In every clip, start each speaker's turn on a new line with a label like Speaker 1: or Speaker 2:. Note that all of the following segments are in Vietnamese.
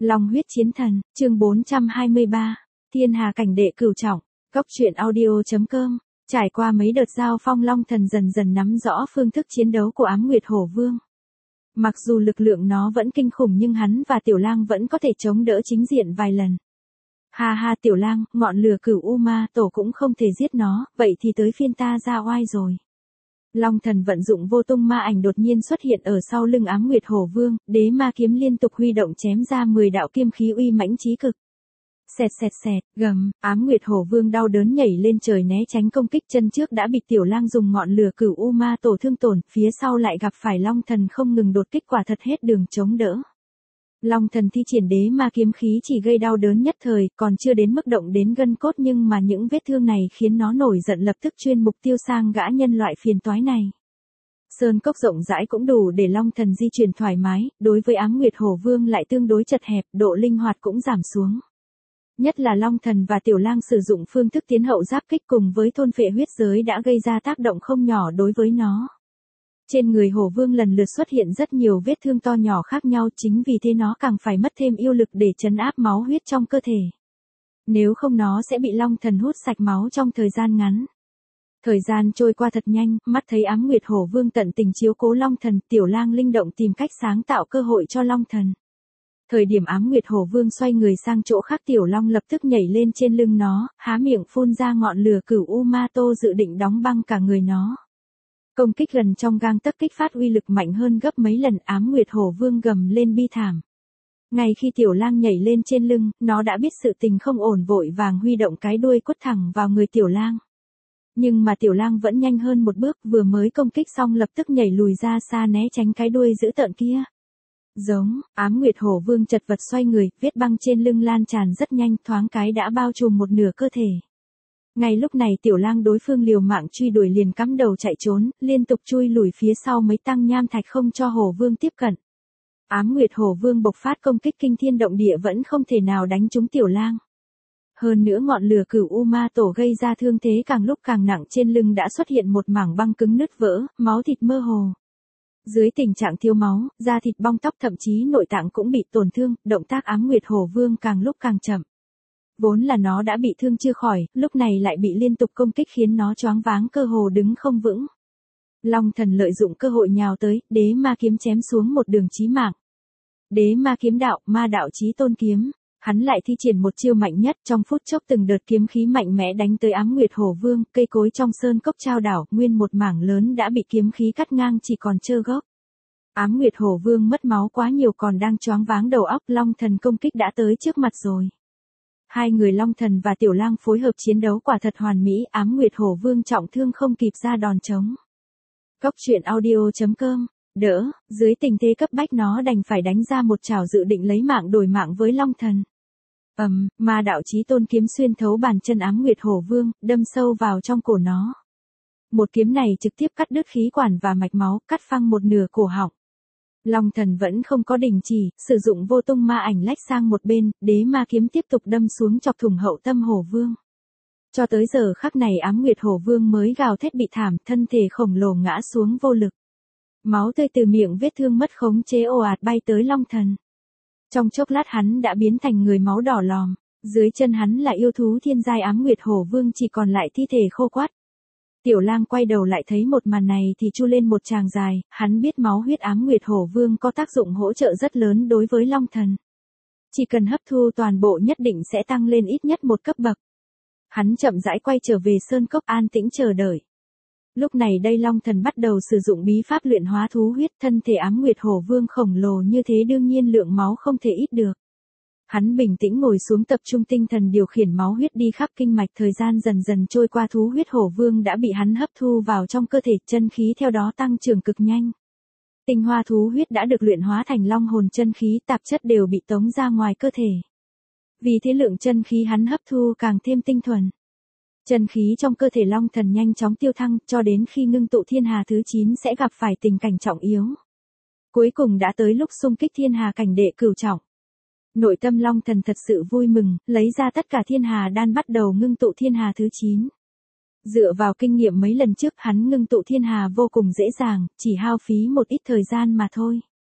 Speaker 1: Long huyết chiến thần, chương 423, Thiên Hà cảnh đệ cửu trọng, Cốc truyện audio.com. Trải qua mấy đợt giao phong, Long Thần dần dần nắm rõ phương thức chiến đấu của Ám Nguyệt Hổ Vương. Mặc dù lực lượng nó vẫn kinh khủng nhưng hắn và Tiểu Lang vẫn có thể chống đỡ chính diện vài lần. Ha ha Tiểu Lang, ngọn lửa cửu U Ma Tổ cũng không thể giết nó, vậy thì tới phiên ta ra oai rồi. Long Thần vận dụng vô tung ma ảnh đột nhiên xuất hiện ở sau lưng Ám Nguyệt Hổ Vương, đế ma kiếm liên tục huy động chém ra 10 đạo kiếm khí uy mãnh chí cực. Xẹt xẹt xẹt, gầm, Ám Nguyệt Hổ Vương đau đớn nhảy lên trời né tránh công kích, chân trước đã bị Tiểu Lang dùng ngọn lửa cửu U Ma Tổ thương tổn, phía sau lại gặp phải Long Thần không ngừng đột kích, quả thật hết đường chống đỡ. Long Thần thi triển đế ma kiếm khí chỉ gây đau đớn nhất thời, còn chưa đến mức động đến gân cốt, nhưng mà những vết thương này khiến nó nổi giận, lập tức chuyên mục tiêu sang gã nhân loại phiền toái này. Sơn cốc rộng rãi cũng đủ để Long Thần di chuyển thoải mái, đối với Ám Nguyệt Hổ Vương lại tương đối chật hẹp, độ linh hoạt cũng giảm xuống. Nhất là Long Thần và Tiểu Lang sử dụng phương thức tiến hậu giáp kích cùng với thôn phệ huyết giới đã gây ra tác động không nhỏ đối với nó. Trên người Hổ Vương lần lượt xuất hiện rất nhiều vết thương to nhỏ khác nhau, chính vì thế nó càng phải mất thêm yêu lực để trấn áp máu huyết trong cơ thể. Nếu không nó sẽ bị Long Thần hút sạch máu trong thời gian ngắn. Thời gian trôi qua thật nhanh, mắt thấy Ám Nguyệt Hổ Vương tận tình chiếu cố Long Thần, Tiểu Lang linh động tìm cách sáng tạo cơ hội cho Long Thần. Thời điểm Ám Nguyệt Hổ Vương xoay người sang chỗ khác, Tiểu Long lập tức nhảy lên trên lưng nó, há miệng phun ra ngọn lửa cửu U Ma Tô dự định đóng băng cả người nó. Công kích gần trong gang tấc kích phát uy lực mạnh hơn gấp mấy lần, Ám Nguyệt Hổ Vương gầm lên bi thảm. Ngay khi Tiểu Lang nhảy lên trên lưng, nó đã biết sự tình không ổn, vội vàng huy động cái đuôi quất thẳng vào người Tiểu Lang. Nhưng mà Tiểu Lang vẫn nhanh hơn một bước, vừa mới công kích xong lập tức nhảy lùi ra xa né tránh cái đuôi dữ tợn kia. Giống, Ám Nguyệt Hổ Vương chật vật xoay người, vết băng trên lưng lan tràn rất nhanh, thoáng cái đã bao trùm một nửa cơ thể. Ngay lúc này Tiểu Lang đối phương liều mạng truy đuổi liền cắm đầu chạy trốn, liên tục chui lùi phía sau mấy tăng nham thạch không cho Hổ Vương tiếp cận. Ám Nguyệt Hổ Vương bộc phát công kích kinh thiên động địa vẫn không thể nào đánh trúng Tiểu Lang. Hơn nữa ngọn lửa cửu U Ma Tổ gây ra thương thế càng lúc càng nặng, trên lưng đã xuất hiện một mảng băng cứng nứt vỡ, máu thịt mơ hồ. Dưới tình trạng thiếu máu, da thịt bong tóc, thậm chí nội tạng cũng bị tổn thương, động tác Ám Nguyệt Hổ Vương càng lúc càng chậm. Vốn là nó đã bị thương chưa khỏi, lúc này lại bị liên tục công kích khiến nó choáng váng, cơ hồ đứng không vững. Long Thần lợi dụng cơ hội nhào tới, đế ma kiếm chém xuống một đường chí mạng. Đế ma kiếm đạo, ma đạo chí tôn kiếm. Hắn lại thi triển một chiêu mạnh nhất, trong phút chốc từng đợt kiếm khí mạnh mẽ đánh tới Ám Nguyệt Hổ Vương, cây cối trong sơn cốc trao đảo, nguyên một mảng lớn đã bị kiếm khí cắt ngang, chỉ còn trơ gốc. Ám Nguyệt Hổ Vương mất máu quá nhiều, còn đang choáng váng đầu óc, Long Thần công kích đã tới trước mặt rồi. Hai người Long Thần và Tiểu Lang phối hợp chiến đấu quả thật hoàn mỹ, Ám Nguyệt Hổ Vương trọng thương không kịp ra đòn trống. Cốc truyện audio.com. Đỡ, dưới tình thế cấp bách nó đành phải đánh ra một trảo dự định lấy mạng đổi mạng với Long Thần. Ma đạo chí tôn kiếm xuyên thấu bàn chân Ám Nguyệt Hổ Vương, đâm sâu vào trong cổ nó. Một kiếm này trực tiếp cắt đứt khí quản và mạch máu, cắt phăng một nửa cổ họng. Long Thần vẫn không có đình chỉ, sử dụng vô tung ma ảnh lách sang một bên, đế ma kiếm tiếp tục đâm xuống chọc thủng hậu tâm Hổ Vương. Cho tới giờ khắc này Ám Nguyệt Hổ Vương mới gào thét bị thảm, thân thể khổng lồ ngã xuống vô lực. Máu tươi từ miệng vết thương mất khống chế ồ ạt bay tới Long Thần. Trong chốc lát hắn đã biến thành người máu đỏ lòm, dưới chân hắn là yêu thú thiên giai Ám Nguyệt Hổ Vương chỉ còn lại thi thể khô quắt. Tiểu Lang quay đầu lại thấy một màn này thì chu lên một tràng dài, hắn biết máu huyết Ám Nguyệt Hổ Vương có tác dụng hỗ trợ rất lớn đối với Long Thần. Chỉ cần hấp thu toàn bộ nhất định sẽ tăng lên ít nhất một cấp bậc. Hắn chậm rãi quay trở về sơn cốc an tĩnh chờ đợi. Lúc này đây Long Thần bắt đầu sử dụng bí pháp luyện hóa thú huyết, thân thể Ám Nguyệt Hổ Vương khổng lồ như thế đương nhiên lượng máu không thể ít được. Hắn bình tĩnh ngồi xuống tập trung tinh thần điều khiển máu huyết đi khắp kinh mạch, thời gian dần dần trôi qua, thú huyết Hổ Vương đã bị hắn hấp thu vào trong cơ thể, chân khí theo đó tăng trưởng cực nhanh. Tinh hoa thú huyết đã được luyện hóa thành long hồn chân khí, tạp chất đều bị tống ra ngoài cơ thể. Vì thế lượng chân khí hắn hấp thu càng thêm tinh thuần. Chân khí trong cơ thể Long Thần nhanh chóng tiêu thăng, cho đến khi ngưng tụ Thiên Hà thứ 9 sẽ gặp phải tình cảnh trọng yếu. Cuối cùng đã tới lúc xung kích Thiên Hà cảnh đệ cửu trọng. Nội tâm Long Thần thật sự vui mừng, lấy ra tất cả Thiên Hà đan bắt đầu ngưng tụ Thiên Hà thứ 9. Dựa vào kinh nghiệm mấy lần trước, hắn ngưng tụ Thiên Hà vô cùng dễ dàng, chỉ hao phí một ít thời gian mà thôi.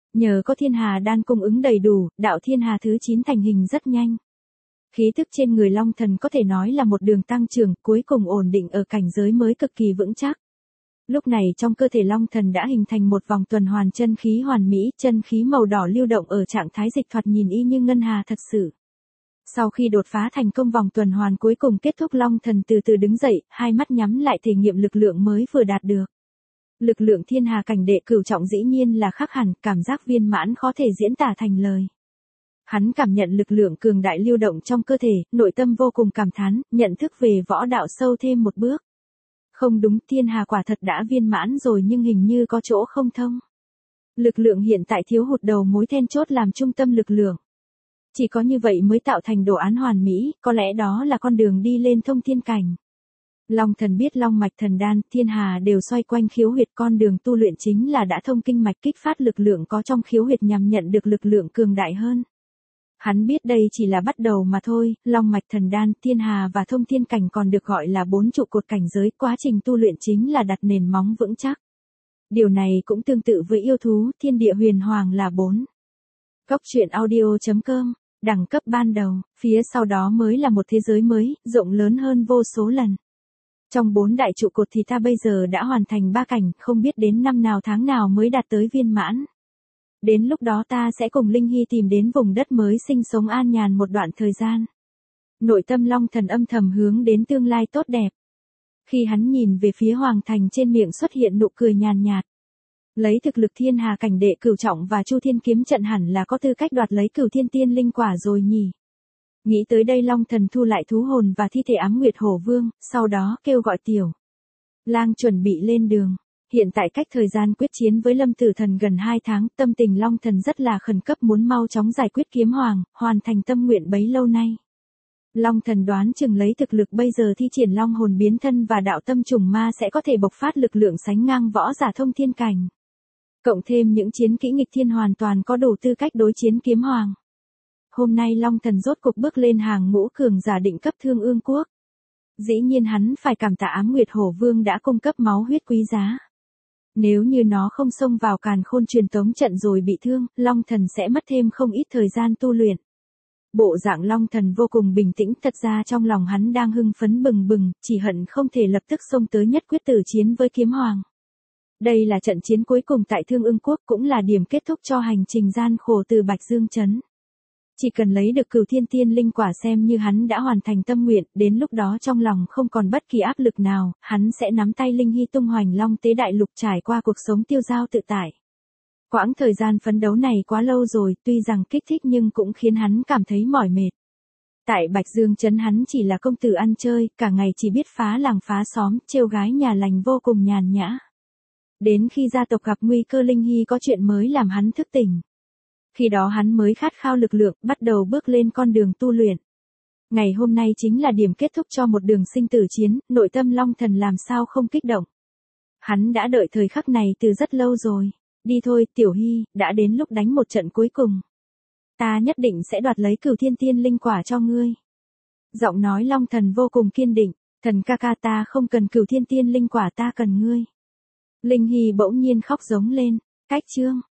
Speaker 1: Nhờ có thiên hà đan cung ứng đầy đủ, đạo thiên hà thứ 9 thành hình rất nhanh. Khí tức trên người Long Thần có thể nói là một đường tăng trưởng, cuối cùng ổn định ở cảnh giới mới cực kỳ vững chắc. Lúc này trong cơ thể Long Thần đã hình thành một vòng tuần hoàn chân khí hoàn mỹ, chân khí màu đỏ lưu động ở trạng thái dịch thoạt nhìn y như ngân hà thật sự. Sau khi đột phá thành công vòng tuần hoàn cuối cùng kết thúc, Long Thần từ từ đứng dậy, hai mắt nhắm lại thể nghiệm lực lượng mới vừa đạt được. Lực lượng thiên hà cảnh đệ cửu trọng dĩ nhiên là khác hẳn, cảm giác viên mãn khó thể diễn tả thành lời. Hắn cảm nhận lực lượng cường đại lưu động trong cơ thể, nội tâm vô cùng cảm thán, nhận thức về võ đạo sâu thêm một bước. Không đúng, thiên hà quả thật đã viên mãn rồi nhưng hình như có chỗ không thông. Lực lượng hiện tại thiếu hụt đầu mối then chốt làm trung tâm lực lượng. Chỉ có như vậy mới tạo thành đồ án hoàn mỹ, có lẽ đó là con đường đi lên thông thiên cảnh. Long Thần biết long mạch thần đan, thiên hà đều xoay quanh khiếu huyệt, con đường tu luyện chính là đã thông kinh mạch kích phát lực lượng có trong khiếu huyệt nhằm nhận được lực lượng cường đại hơn. Hắn biết đây chỉ là bắt đầu mà thôi, long mạch thần đan, thiên hà và thông thiên cảnh còn được gọi là 4 trụ cột cảnh giới, quá trình tu luyện chính là đặt nền móng vững chắc. Điều này cũng tương tự với yêu thú, thiên địa huyền hoàng là 4. Góc truyện audio.com, đẳng cấp ban đầu, phía sau đó mới là một thế giới mới, rộng lớn hơn vô số lần. Trong 4 đại trụ cột thì ta bây giờ đã hoàn thành 3 cảnh, không biết đến năm nào tháng nào mới đạt tới viên mãn. Đến lúc đó ta sẽ cùng Linh Hy tìm đến vùng đất mới sinh sống an nhàn một đoạn thời gian. Nội tâm Long Thần âm thầm hướng đến tương lai tốt đẹp. Khi hắn nhìn về phía Hoàng Thành, trên miệng xuất hiện nụ cười nhàn nhạt. Lấy thực lực thiên hà cảnh đệ cửu trọng và Chu Thiên kiếm trận hẳn là có tư cách đoạt lấy Cửu Thiên Tiên linh quả rồi nhỉ. Nghĩ tới đây Long Thần thu lại thú hồn và thi thể Ám Nguyệt Hổ Vương, sau đó kêu gọi Tiểu Lang chuẩn bị lên đường. Hiện tại cách thời gian quyết chiến với Lâm Tử Thần gần 2 tháng, tâm tình Long Thần rất là khẩn cấp, muốn mau chóng giải quyết kiếm hoàng, hoàn thành tâm nguyện bấy lâu nay. Long Thần đoán chừng lấy thực lực bây giờ thi triển long hồn biến thân và đạo tâm trùng ma sẽ có thể bộc phát lực lượng sánh ngang võ giả thông thiên cảnh. Cộng thêm những chiến kỹ nghịch thiên hoàn toàn có đủ tư cách đối chiến kiếm hoàng. Hôm nay Long Thần rốt cục bước lên hàng ngũ cường giả định cấp Thương Ương Quốc. Dĩ nhiên hắn phải cảm tạ Ám Nguyệt Hổ Vương đã cung cấp máu huyết quý giá. Nếu như nó không xông vào càn khôn truyền tống trận rồi bị thương, Long Thần sẽ mất thêm không ít thời gian tu luyện. Bộ dạng Long Thần vô cùng bình tĩnh, thật ra trong lòng hắn đang hưng phấn bừng bừng, chỉ hận không thể lập tức xông tới nhất quyết tử chiến với kiếm hoàng. Đây là trận chiến cuối cùng tại Thương Ưng Quốc, cũng là điểm kết thúc cho hành trình gian khổ từ Bạch Dương Trấn. Chỉ cần lấy được Cửu Thiên Tiên linh quả xem như hắn đã hoàn thành tâm nguyện, đến lúc đó trong lòng không còn bất kỳ áp lực nào, hắn sẽ nắm tay Linh Hy tung hoành long tế đại lục, trải qua cuộc sống tiêu dao tự tại. Quãng thời gian phấn đấu này quá lâu rồi, tuy rằng kích thích nhưng cũng khiến hắn cảm thấy mỏi mệt. Tại Bạch Dương Trấn hắn chỉ là công tử ăn chơi, cả ngày chỉ biết phá làng phá xóm, trêu gái nhà lành vô cùng nhàn nhã. Đến khi gia tộc gặp nguy cơ, Linh Hy có chuyện mới làm hắn thức tỉnh. Khi đó hắn mới khát khao lực lượng, bắt đầu bước lên con đường tu luyện. Ngày hôm nay chính là điểm kết thúc cho một đường sinh tử chiến, nội tâm Long Thần làm sao không kích động. Hắn đã đợi thời khắc này từ rất lâu rồi. Đi thôi, Tiểu Hy, đã đến lúc đánh một trận cuối cùng. Ta nhất định sẽ đoạt lấy Cửu Thiên Tiên linh quả cho ngươi. Giọng nói Long Thần vô cùng kiên định, thần ca ca, ta không cần Cửu Thiên Tiên linh quả, ta cần ngươi. Linh Hy bỗng nhiên khóc giống lên, cách chương.